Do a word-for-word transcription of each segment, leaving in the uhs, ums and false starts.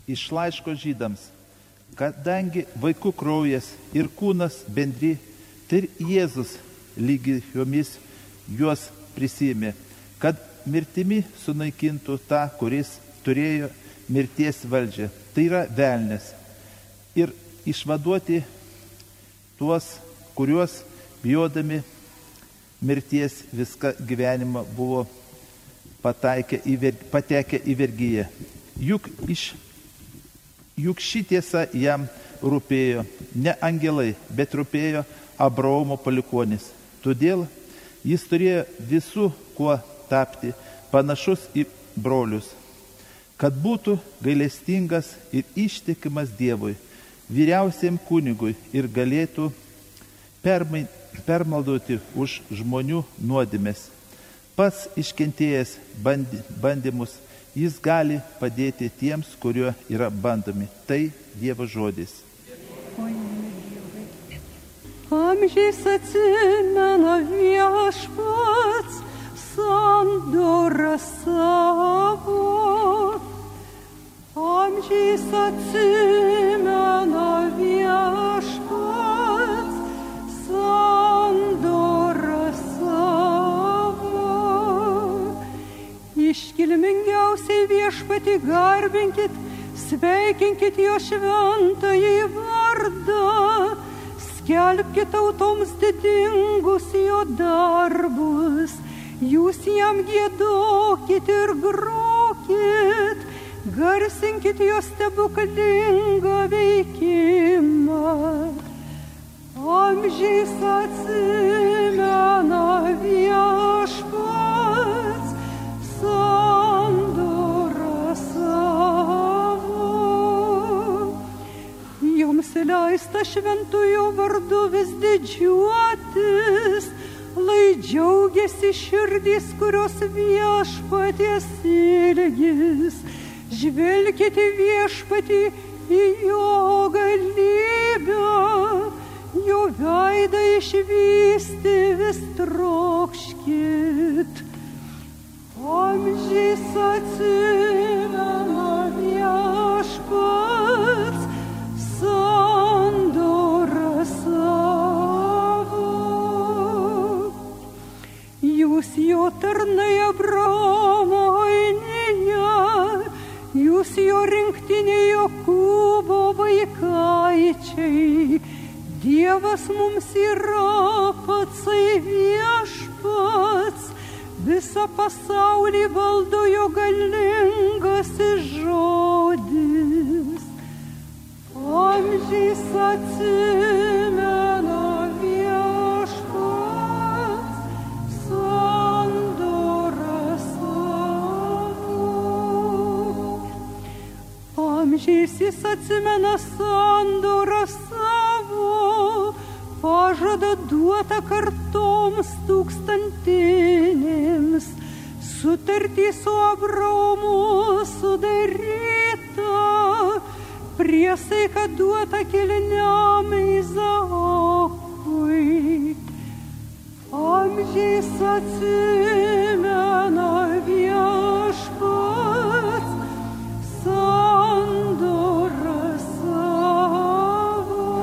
iš laiško žydams, kadangi vaikų kraujas ir kūnas bendri, tai ir Jėzus lygiomis juos prisėmė, kad mirtimi sunaikintų tą, kuris turėjo mirties valdžią, tai yra velnias, ir išvaduoti tuos, kuriuos bijodami mirties viską gyvenimą buvo pataikę į ver, patekę į vergyją. Juk, iš, juk ši tiesa jam rūpėjo ne angelai, bet rūpėjo Abraomo palikuonis. Todėl jis turėjo visų, kuo tapti panašus į brolius, kad būtų gailestingas ir ištikimas Dievui, vyriausiam kunigui, ir galėtų permai, permaldauti už žmonių nuodėmes. Pats iškentėjęs bandymus, jis gali padėti tiems, kurie yra bandomi. Tai Dievo žodis. Amžiais atsimena viešpats sandorą savo. Amžiais atsimena viešpats sandorą savo. Iškilmingiausiai viešpatį garbinkit, sveikinkit jo šventąjį vardą, skelbkit tautoms didingus jo darbus, jūs jam giedokit ir grokit, garsinkit jo stebuklingą veikimą. Amžiais atsimena viešpats sandorą savo. Jums leista šventųjų vardu vis didžiuotis, lai džiaugiasi širdys, kurios viešpaties ilgis. Žvelkite viešpatį į jo galybę, jo veidą išvysti vis trokškit. Amžiais atsimena viešpats sandorą savo. Jūs jo tarnai Abraomo ainėje, jūs jo rinktinė Jokūbo vaikaičiai. Dievas mums yra patsai viešpats, visą pasaulį valdo jo galingasis žodis. Amžiais atsimena viešpats sandorą savo. Amžiais jis atsimena sandorą savo, pažada duota kartoms tūkstantinėms, sutartį su Abraomu sudaryta, priesaika duota kilniam Izaokui. Amžiais atsimena viešpats sandorą savo.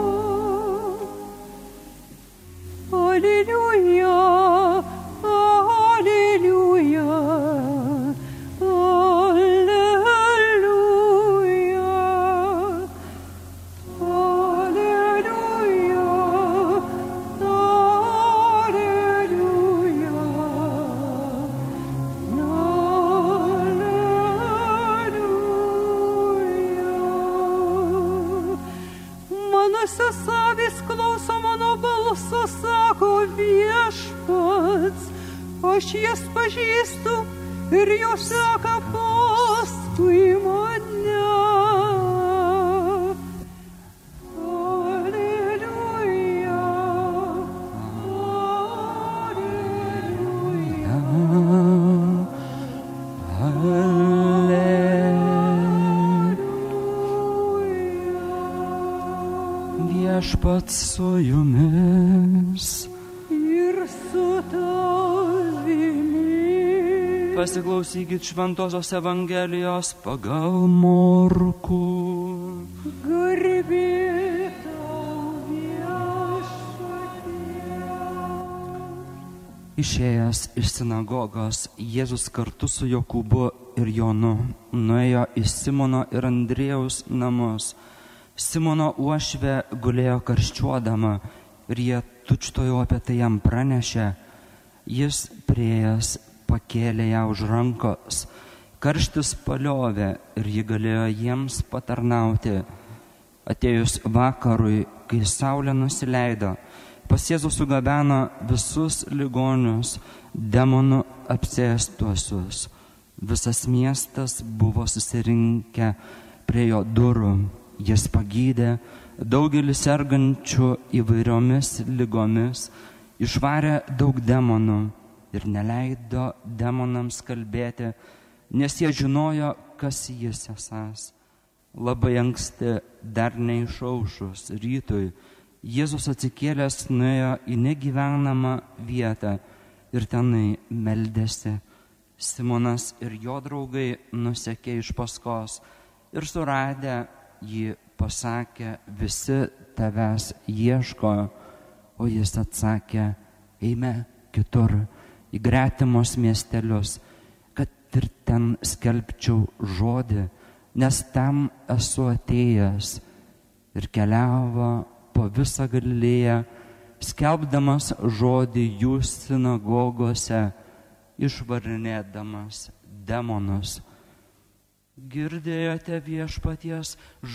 Aleliuja, aleliuja, aleliuja, aleliuja, aleliuja, aleliuja. Mano sesavis klauso mano balso, sako viešpats, aš jas pažįstu ir jos seka paskui mane. Aleliuja, Viešpats su jumis. ir su tavimi. Pasiklausykit Šventosios Evangelijos pagal Morkų. Garbė tau, Viešpatie. Išėjęs iš sinagogos, Jėzus kartu su Jokūbu ir Jonu nuėjo į Simono ir Andriejaus namus. Simono uošvė gulėjo karščiuodama ir jie tučtuojau apie tai jam pranešė. Jis priėjęs pakėlė ją už rankos. Karštis paliovė ir ji galėjo jiems patarnauti. Atėjus vakarui, kai saulė nusileido, pas Jėzų sugabeno visus ligonius, demonų apsėstuosius. Visas miestas buvo susirinkę prie jo durų. Jis pagydė daugelį sergančių įvairiomis ligomis, išvarė daug demonų ir neleido demonams kalbėti, nes jie žinojo, kas jis esąs. Labai anksti, dar neišaušus rytui, Jėzus atsikėlęs nuėjo į negyvenamą vietą ir tenai meldėsi. Simonas ir jo draugai nusekė iš paskos ir suradę jį pasakė, visi tavęs ieško, o jis atsakė, eime kitur, į gretimus miestelius, kad ir ten skelbčiau žodį, nes tam esu atėjęs. Ir keliavo po visą Galilėją, skelbdamas žodį jų sinagogose, išvarinėdamas demonus. Girdėjote Viešpaties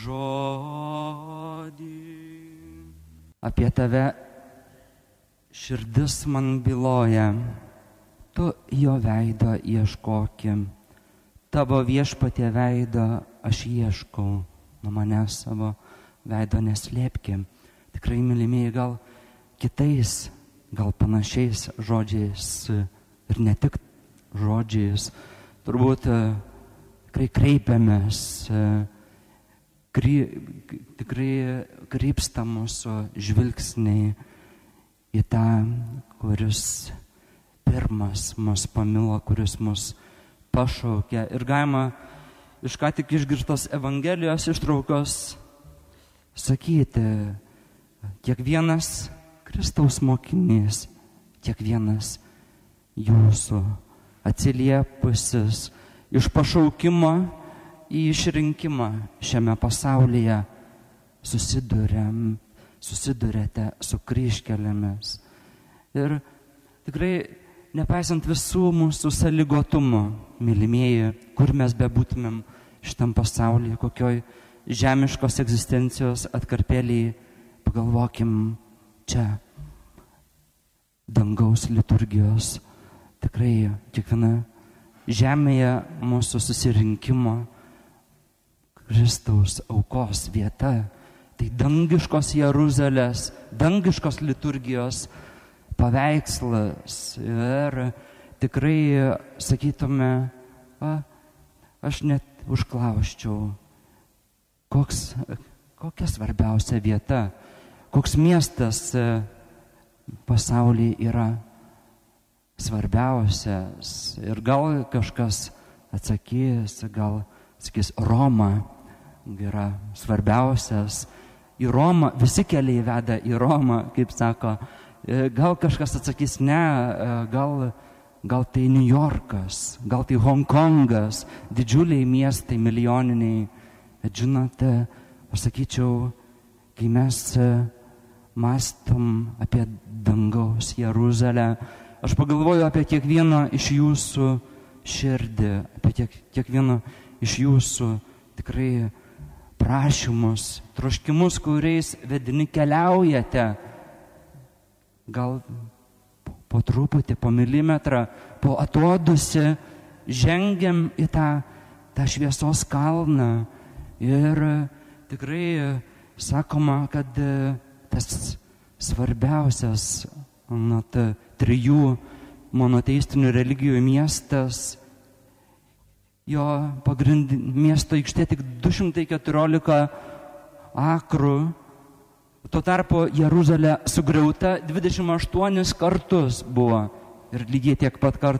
žodį. Apie tave širdis man byloja, tu jo veido ieškokim. Tavo Viešpatie veido aš ieškau, nuo manęs savo veido neslėpkim. Tikrai, mylimieji, gal kitais, gal panašiais žodžiais ir ne tik žodžiais, turbūt tikrai kreipiamės, kry, tikrai krypsta mūsų žvilgsniai į tą, kuris pirmas mus pamilo, kuris mus pašaukė. Ir galima iš ką tik išgirstos Evangelijos ištraukos sakyti, kiekvienas Kristaus mokinys, kiekvienas jūsų atsiliepusis iš pašaukimo į išrinkimą šiame pasaulyje susiduriam, susidurėte su kryžkelėmis. Ir tikrai, nepaisant visų mūsų sąlygotumų, mylimieji, kur mes bebūtumėm šitam pasaulyje, kokioj žemiškos egzistencijos atkarpėliai, pagalvokim čia, dangaus liturgijos, tikrai kiekviena žemėje mūsų susirinkimo Kristaus aukos vieta, tai dangiškos Jeruzalės, dangiškos liturgijos paveikslas. Ir tikrai sakytume, a, aš net užklausčiau, koks, kokia svarbiausia vieta, koks miestas pasaulyje yra svarbiausias. Ir gal kažkas atsakys, gal sakys, Roma yra svarbiausias. Į Romą, visi keliai veda į Romą, kaip sako. Gal kažkas atsakys, ne, gal, gal tai New Yorkas, gal tai Hongkongas, didžiuliai miestai, milijoniniai. Bet žinote, aš sakyčiau, kai mes mąstom apie dangaus Jeruzalę, aš pagalvoju apie kiekvieno iš jūsų širdį, apie kiek, kiekvieno iš jūsų tikrai prašymus, troškimus, kuriais vedini keliaujate. Gal po truputį, po milimetrą, po atodusi žengiam į tą, tą šviesos kalną. Ir tikrai sakoma, kad tas svarbiausias net trijų monoteistinių religijų miestas, jo pagrindinė miesto aikštė tik du šimtai keturiolika akrų, tuo tarpu Jeruzalė sugriauta dvidešimt aštuonis kartus buvo ir lygiai tiek pat kart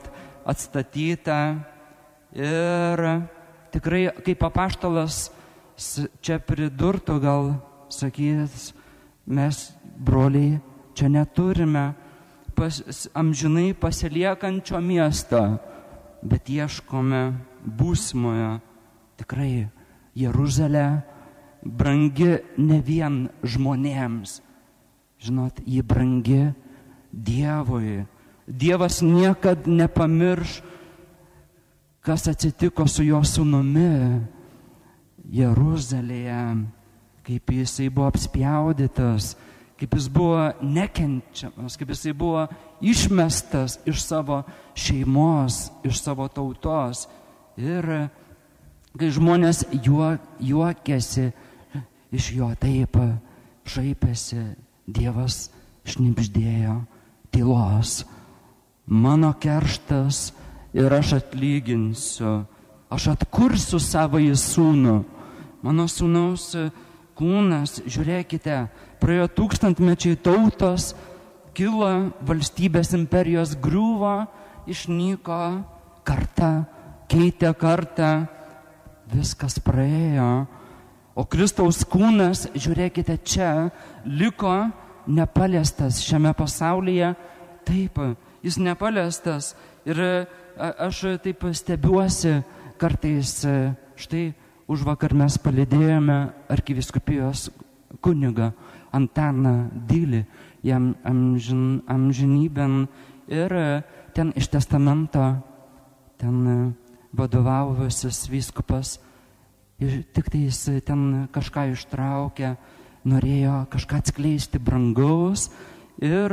atstatyta. Ir tikrai, kaip apaštalas čia pridurtų, gal sakys, mes, broliai, čia neturime pas, amžinai pasiliekančio miesto, bet ieškome būsimojo. Tikrai Jeruzalė brangi ne vien žmonėms. Žinot, ji brangi Dievui. Dievas niekad nepamirš, kas atsitiko su jo sūnumi Jeruzalėje, kaip jisai buvo apspjaudytas, kaip jis buvo nekenčiamas, kaip jisai buvo išmestas iš savo šeimos, iš savo tautos. Ir kai žmonės juo, juokėsi iš jo, taip šaipėsi, Dievas šnibždėjo tylos. Mano kerštas ir aš atlyginsiu, aš atkursiu savąjį sūnų. Mano sūnaus kūnas, žiūrėkite, praėjo tūkstantmečiai, tautos, kilo, valstybės imperijos griuvo, išnyko, karta keitė kartą, viskas praėjo. O Kristaus kūnas, žiūrėkite, čia liko nepaliestas šiame pasaulyje. Taip, jis nepaliestas. Ir aš taip stebiuosi kartais, štai už vakar mes palydėjome arkivyskupijos kunigą Antaną Dylį, jam amžin, amžinybėn. Ir ten iš testamento, ten vadovauvasis vyskupas, ir tik tai jis ten kažką ištraukė, norėjo kažką atskleisti brangaus ir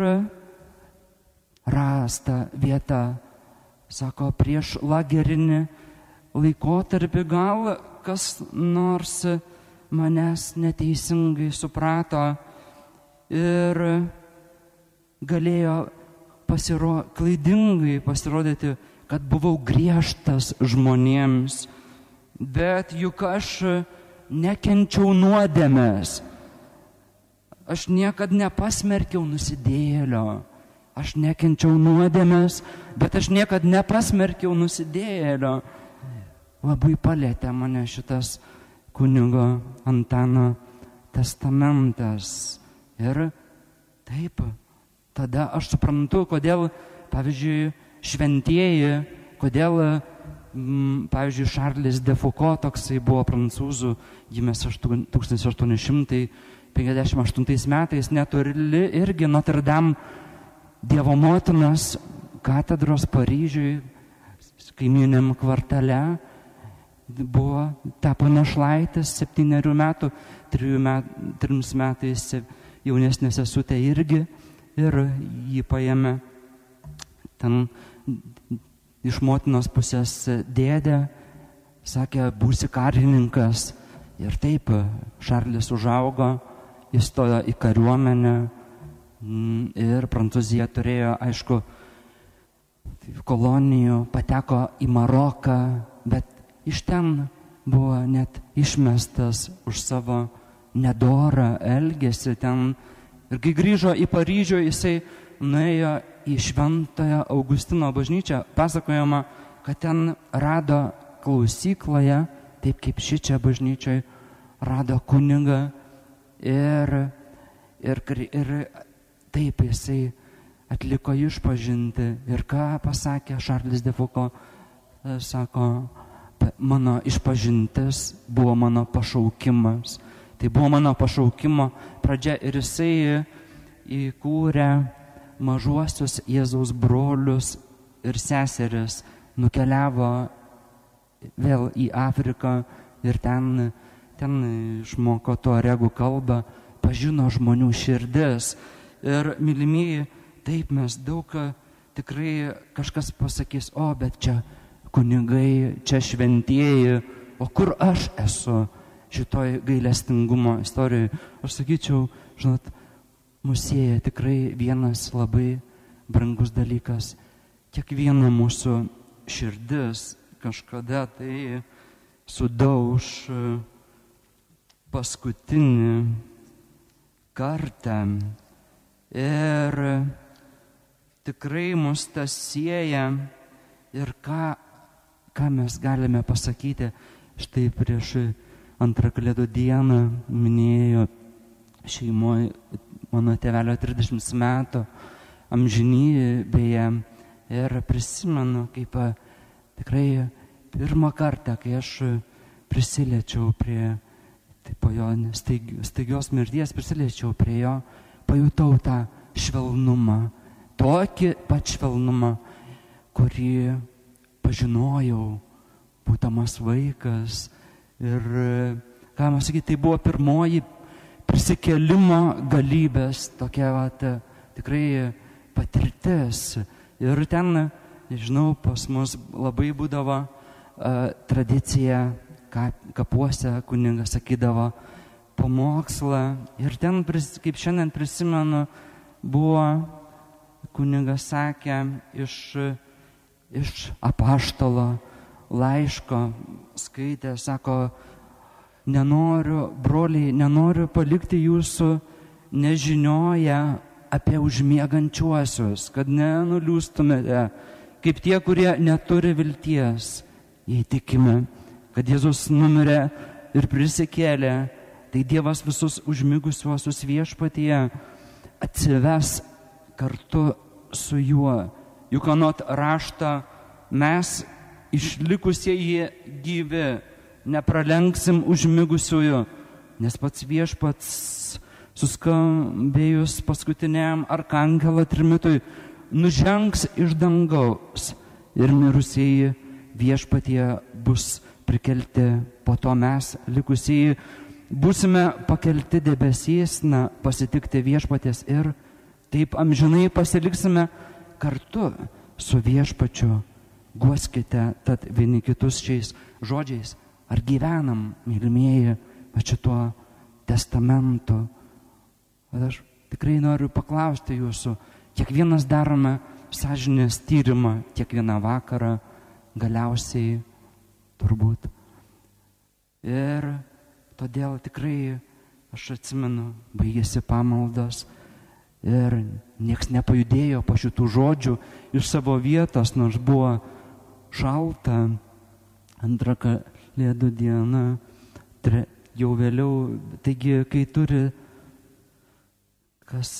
rasta vieta, sako, prieš lagerinį laikotarpį gal kas nors manęs neteisingai suprato ir galėjo pasiro, klaidingai pasirodyti, kad buvau griežtas žmonėms. Bet juk aš nekenčiau nuodėmės. Aš niekad nepasmerkiau nusidėjėlio. Aš nekenčiau nuodėmės, bet aš niekad nepasmerkiau nusidėjėlio. Labai palėtė mane šitas kunigo Antano testamentas. Ir taip, tada aš suprantu, kodėl, pavyzdžiui, šventieji, kodėl, m, pavyzdžiui, Šarlis de Foucault, toksai buvo prancūzų, gimęs tūkstantis aštuoni šimtai penkiasdešimt aštuntais metais, netoli irgi Notre Dame Dievo motinos katedros Paryžiui, kaimyniniam kvartale, buvo tapo našlaitis septynerių metų, trijų met, trims metais jaunesnė sesutė irgi, ir jį paėmė ten iš motinos pusės dėdė, sakė, būsi karininkas. Ir taip Šarlis užaugo, įstojo į kariuomenę ir Prancūzija turėjo, aišku, kolonijų, pateko į Maroką, bet iš ten buvo net išmestas už savo nedorą elgesį ten. Ir kai grįžo į Paryžių, jisai nuėjo į Šventojo Augustino bažnyčią. Pasakojama, kad ten rado klausykloje, taip kaip šičia bažnyčioj, rado kunigą ir, ir, ir taip jisai atliko išpažinti. Ir ką pasakė Šarlis de Foucault? Sako, mano išpažintis buvo mano pašaukimas. Tai buvo mano pašaukimo pradžia ir jisai įkūrė mažuosius Jėzaus brolius ir seseris, nukeliavo vėl į Afriką ir ten, ten išmoko tuaregų kalbą, pažino žmonių širdis. Ir, mylimieji, taip mes daug tikrai kažkas pasakys, o, bet čia kunigai, čia šventieji, o kur aš esu šitoj gailestingumo istorijoje? Aš sakyčiau, žinot, mus sieja tikrai vienas labai brangus dalykas. Kiekviena mūsų širdis kažkada tai sudauš paskutinį kartą. Ir tikrai mus tas sieja Ir ką, ką mes galime pasakyti, štai prieš antrą Kalėdų dieną minėjo šeimoje mano tėvelio trisdešimt metų, amžinyje beje, ir prisimenu, kaip tikrai pirmą kartą, kai aš prisiliečiau prie, tai po jo staig, staigios mirties prisiliečiau prie jo, pajutau tą švelnumą, tokį pat švelnumą, kurį pažinojau, būdamas vaikas. Ir, ką man sakyti, tai buvo pirmoji prisikėlimo galybės, tokia vat, tikrai patirtis. Ir ten, nežinau, pas mus labai būdavo uh, tradicija, kap, kapuose kunigas sakydavo pamokslą. Ir ten, kaip šiandien prisimenu, buvo, kunigas sakė, iš, iš apaštalo laiško skaitė, sako, nenoriu, broliai, nenoriu palikti jūsų nežinioje apie užmiegančiuosius, kad nenuliūstumėte, kaip tie, kurie neturi vilties. Jei tikime, kad Jėzus numirė ir prisikėlė, tai Dievas visus užmigusiuosius viešpatyje atsives kartu su juo. Juk anot raštą mes išlikusieji gyvi nepralenksim užmigusiųjų, nes pats viešpats suskambėjus paskutiniam arkangelo trimitui nužengs iš dangaus ir mirusieji viešpatie bus prikelti, po to mes likusieji būsime pakelti debesys, na, pasitikti viešpaties ir taip amžinai pasiliksime kartu su viešpačiu. Guoskite tad vieni kitus šiais žodžiais. Ar gyvenam, mylimieji, šituo testamentu? Aš tikrai noriu paklausti jūsų, kiekvienas darome sąžinės tyrimą, kiekvieną vakarą, galiausiai turbūt. Ir todėl tikrai, aš atsimenu, baigėsi pamaldos ir nieks nepajudėjo po šitų žodžių iš savo vietos, nors buvo šalta. Antrą Kalėdų dieną, tre, jau vėliau, taigi, kai turi, kas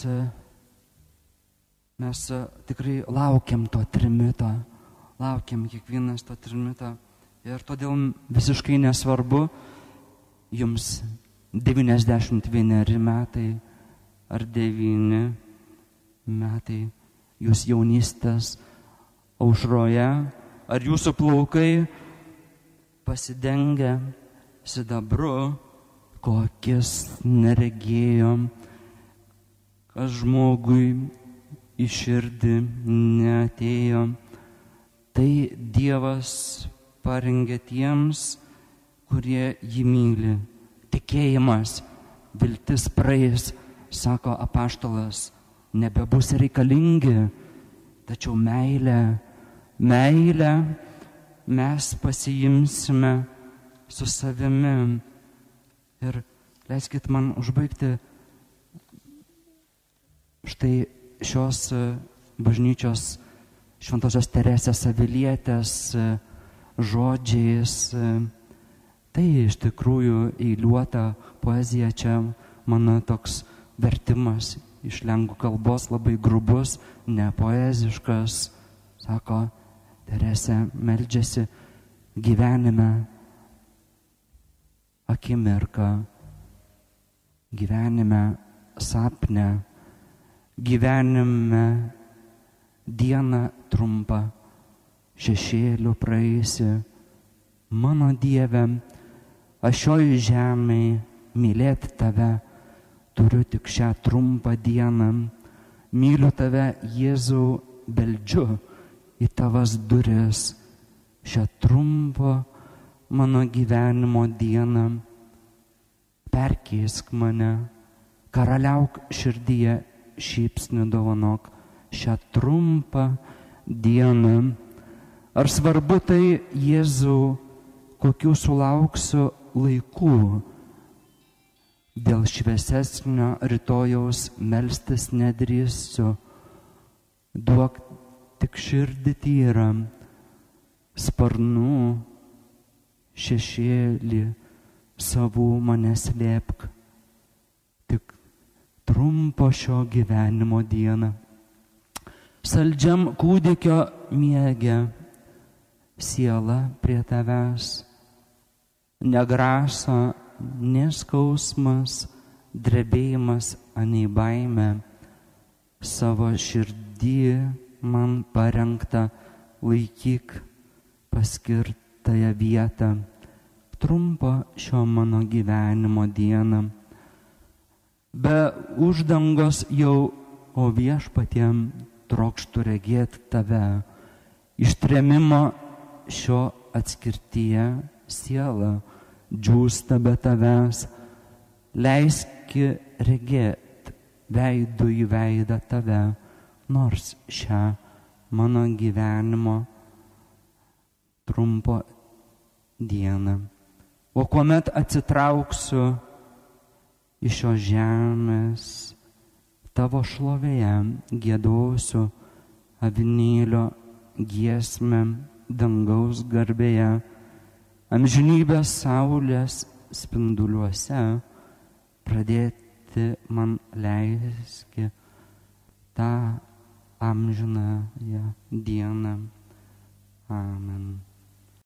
mes tikrai laukiam to trimito, laukiam kiekvienas to trimito ir todėl visiškai nesvarbu, jums devyniasdešimt vieneri metai ar devyni metai, jūs jaunystės aušroje, ar jūsų plaukai pasidengia sidabru, kokis neregėjom, kas žmogui į širdį neatėjo, tai Dievas parengė tiems, kurie jį myli. Tikėjimas, viltis praeis, sako apaštalas, nebebus reikalingi, tačiau meilė, meilė mes pasiimsime su savimi. Ir leiskit man užbaigti štai šios bažnyčios šventosios Teresės Avilietės žodžiais. Tai iš tikrųjų eiliuota poezija, čia mano toks vertimas iš lenkų kalbos, labai grubus, nepoeziškas. Sako, Teresė meldžiasi gyvenime akimirką, gyvenime sapne, gyvenime dieną trumpą, šešėlių praeisi. Mano Dieve, aš šioj žemėj mylėti tave turiu tik šią trumpą dieną. Myliu tave, Jėzau, beldžiu į tavas duris šią trumpą mano gyvenimo dieną. Perkeisk mane, karaliauk širdyje, šypsnį dovanok šią trumpą dieną. Ar svarbu tai, Jėzau, kokių sulauksiu laikų? Dėl šviesesnio rytojaus melstis nedrįsiu. Duok tik širdį tyrą, sparnų šešėlį savų mane slėpk, tik trumpo šio gyvenimo dieną. Saldžiam kūdikio miege siela prie tavęs, negraso, neskausmas, drebėjimas, anei baime, savo širdį man parengta laikyk paskirtąją vietą, trumpo šio mano gyvenimo dieną. Be uždangos jau, o viešpatiem trokštų regėti tave, ištrėmimo šio atskirtyje siela džiūsta be tavęs, leiski regėt veidu į veidą tave, nors šią mano gyvenimo trumpo dieną. O kuomet atsitrauksiu iš šios žemės, tavo šlovėje giedosiu avinėlio giesmę dangaus garbėje, amžinybės saulės spinduliuose pradėti man leiski tą amžinąją dieną. Amen.